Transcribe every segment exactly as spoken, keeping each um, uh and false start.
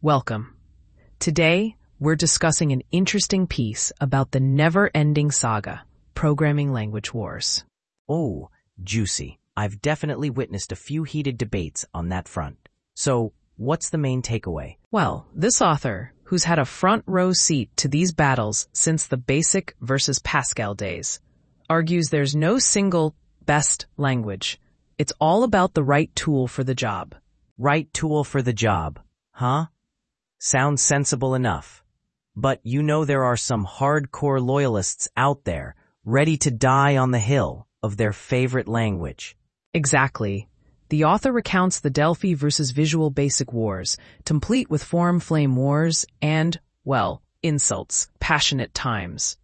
Welcome. Today, we're discussing an interesting piece about the never-ending saga, programming language wars. Oh, juicy. I've definitely witnessed a few heated debates on that front. So, what's the main takeaway? Well, this author, who's had a front-row seat to these battles since the BASIC versus Pascal days, argues there's no single best language. It's all about the right tool for the job. Right tool for the job, huh? Sounds sensible enough. But you know there are some hardcore loyalists out there, ready to die on the hill of their favorite language. Exactly. The author recounts the Delphi versus Visual Basic wars, complete with forum flame wars and, well, insults, passionate times.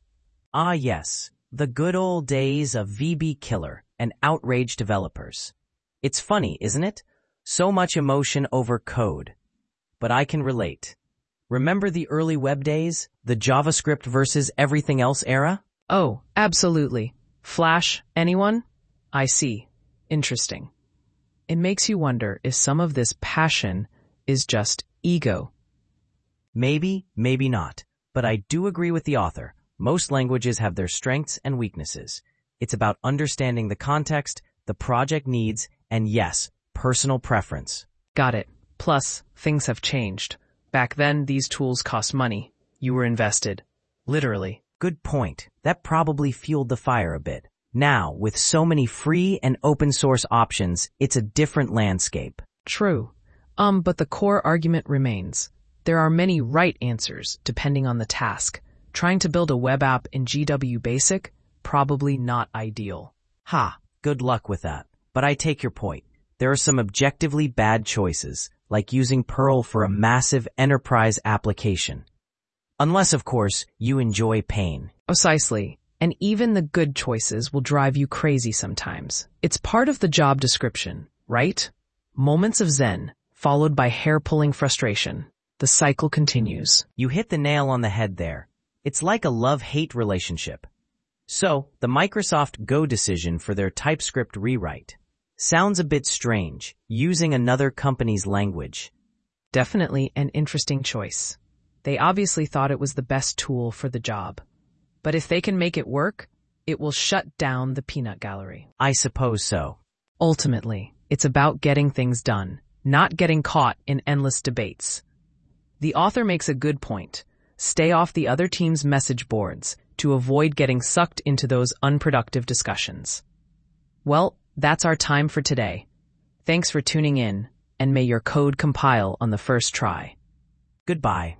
Ah yes, the good old days of V B Killer and outraged developers. It's funny, isn't it? So much emotion over code. But I can relate. Remember the early web days? The JavaScript versus everything else era? Oh, absolutely. Flash, anyone? I see. Interesting. It makes you wonder if some of this passion is just ego. Maybe, maybe not. But I do agree with the author. Most languages have their strengths and weaknesses. It's about understanding the context, the project needs, and yes, personal preference. Got it. Plus, things have changed. Back then, these tools cost money. You were invested. Literally. Good point. That probably fueled the fire a bit. Now, with so many free and open source options, it's a different landscape. True. Um, but the core argument remains. There are many right answers, depending on the task. Trying to build a web app in G W Basic? Probably not ideal. Ha, good luck with that. But I take your point. There are some objectively bad choices, like using Perl for a massive enterprise application. Unless, of course, you enjoy pain. Precisely. And even the good choices will drive you crazy sometimes. It's part of the job description, right? Moments of zen, followed by hair-pulling frustration. The cycle continues. You hit the nail on the head there. It's like a love-hate relationship. So, the Microsoft Go decision for their TypeScript rewrite sounds a bit strange, using another company's language. Definitely an interesting choice. They obviously thought it was the best tool for the job. But if they can make it work, it will shut down the peanut gallery. I suppose so. Ultimately, it's about getting things done, not getting caught in endless debates. The author makes a good point. Stay off the other team's message boards to avoid getting sucked into those unproductive discussions. Well, that's our time for today. Thanks for tuning in, and may your code compile on the first try. Goodbye.